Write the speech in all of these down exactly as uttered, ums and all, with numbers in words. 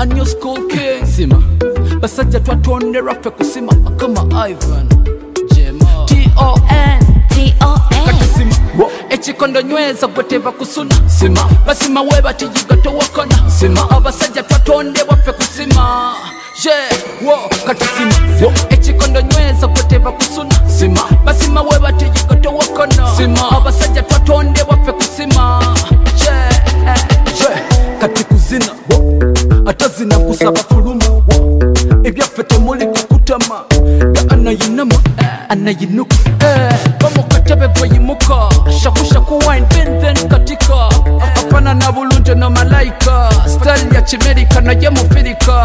a new school king sima basajja twatonderwa ffe kusima akama Ivan Jema T O N T O N sima ekikondo nyweza gwe teba kusuna sima basima weba tijiga towakona sima abasajja twatondebwa ffe kusima je wo kati sima ekikondo nyweza gwe teba kusuna sima basima weba tijiga towakona sima abasajja twatondebwa ffe kusima je je kati kuzina atazina kusaba fuluma ebyaffe temuli kukutama ga anayinama anayinuka bamukatebe gweyimuka shakushaku wine then then katika apana na bulunje na malaika style ya chimerika naye mufirika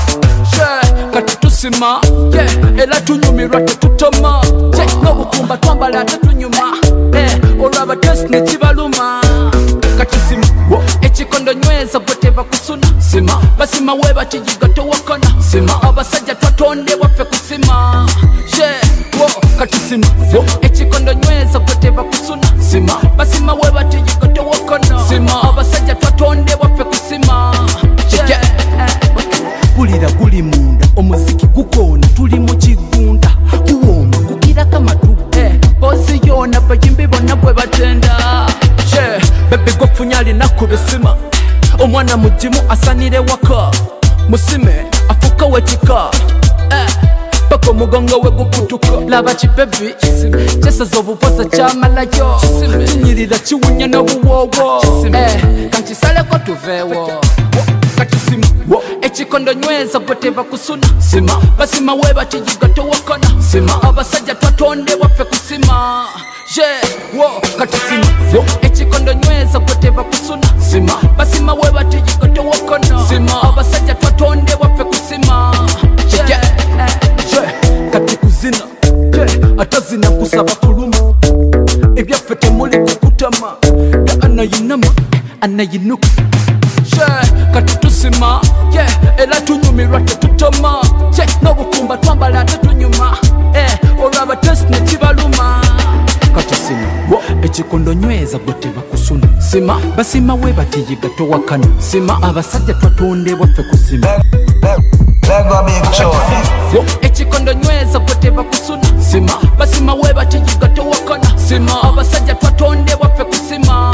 kati tusima era tunyumirwa tetutoma n'obukumba twambala tetunyuma olwaba test nekibaluma kati sima ekikondo nyweza gwe teba kusuna sima basima weba tijiga towakona sima abasajja twatondebwa ffe kusima je wo kati sima ekikondo nyweza gwe teba kusuna sima basima weba tijiga towakona sima abasajja twatondebwa ffe kusima je kulira guli munda omuziki gukona tuli mu kigunda kuwoma kukira kamatu bozi yona bayimbi bonna gwe batenda je bebe gwafunyali nakubesima omwana mujimu asanire waka musime afuka wekika paka omugongo we gukutuka laba kibebi kyesaza obupoza kyamalayo kinyirira kiwunya n'obuwoowo kankisaleko tuveewo kati sima ekikondo nyweza gwe teba kusuna sima basima weba tijiga towakona sima abasajja twatondebwa ffe kusima je wo kati sima ekikondo nyweza gwe teba kusuna sima basima weba tijiga towakona sima abasajja twatondebwa ffe kusima je je kati kuzina atazina kusaba fuluma ebyaffe temuli kukutama ga anayinama anayinuka kati tusima era tunyumirwa tetutoma n'obukumba twambala tetunyuma olwaba test nekibaluma kati sima ekikondo nyweza gwe teba kusuna sima basima weba tiyiga towakana sima abasajja twatondebwa ffe kusima ekikondo nyweza gwe teba kusuna sima basima weba tiyiga towakana sima abasajja twatondebwa ffe kusima